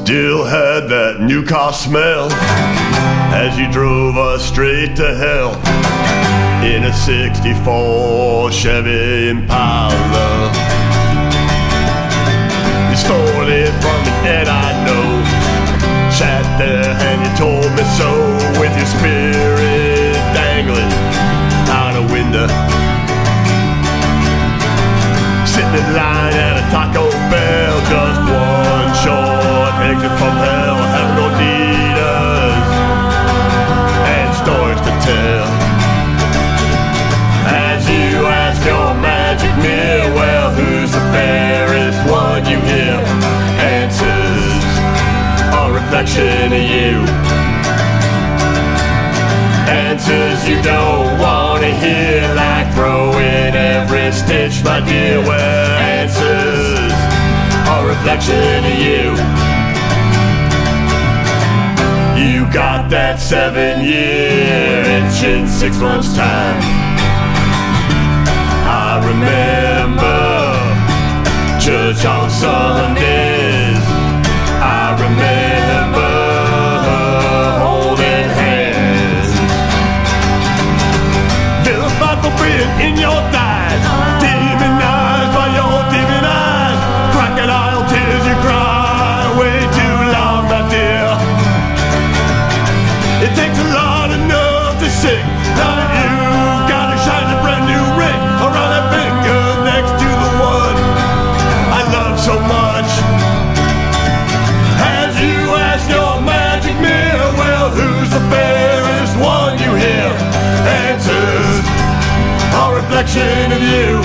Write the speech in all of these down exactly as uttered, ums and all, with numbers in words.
Still had that new car smell as you drove us straight to hell in a sixty-four Chevy Impala. You stole it from me and I know. Sat there and you told me so, with your spirit dangling out a window. Sitting in line at a Taco Bell, just one short exit from hell. Having gorditas and stories to tell. As you ask your magic mirror, well, who's the fairest one you hear? Answers a reflection of you. Answers you don't want to hear, like throwing every stitch, my dear. Well, answers a reflection of you. You got that seven year itch in six months time. I remember church on Sundays. I remember holding hands. Vilified for being in your thighs, demonized by your demon eyes. Crocodile tears you cry way too long, my dear. It takes a lot of nerve to sing. Now that you've got to shine a brand new ring around that finger next to the one I love so much. As you ask your magic mirror, well, who's the fairest one you hear? Answers a reflection of you.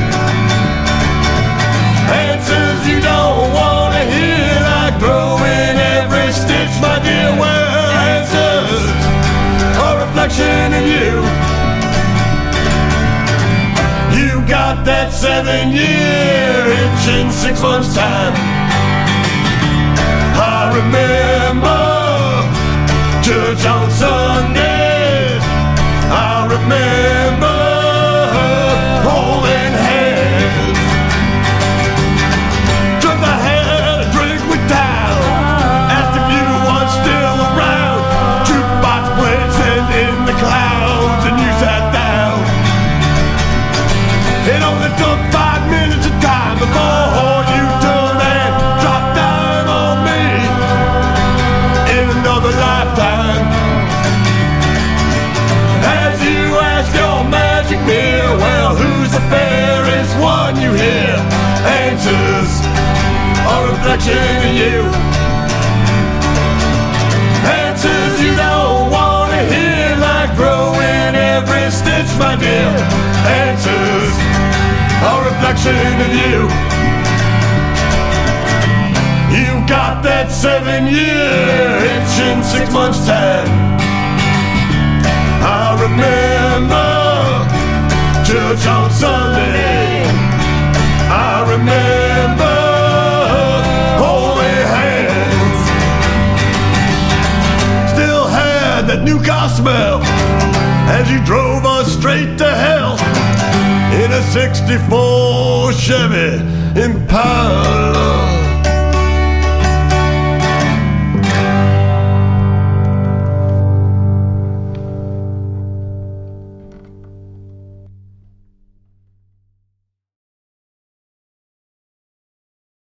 Answers you don't want to hear, like throwing every stitch, my dear. Well, answers a reflection of you. You got that seven year itch in six months time. I remember church on Sundays. I remember holding hands. Drunk I had a drink with town. Asked if you was still around. Jukebox played Send in the Clouds and you sat down. It only took five minutes of time before you turned and dropped down on me in another lifetime. As you ask your magic mirror, well, who's the fairest one you hear? Answers a reflection of you. Answers you don't want to hear, like throwing every stitch, my dear. Answers a reflection of you. You got that seven year itch in six months time. I remember church on Sunday. I remember holding hands. Still had that new car smell as you drove us straight to hell in a sixty-four Chevy Impala.